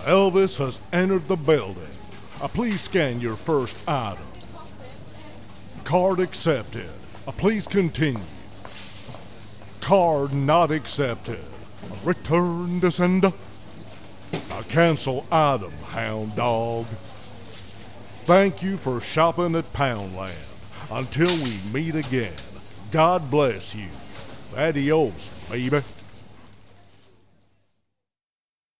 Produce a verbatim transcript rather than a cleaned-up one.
Elvis has entered the building. Uh, please scan your first item. Card accepted. Uh, please continue. Card not accepted. Return to sender. Uh, cancel item, hound dog. Thank you for shopping at Poundland. Until we meet again, God bless you. Adios, baby.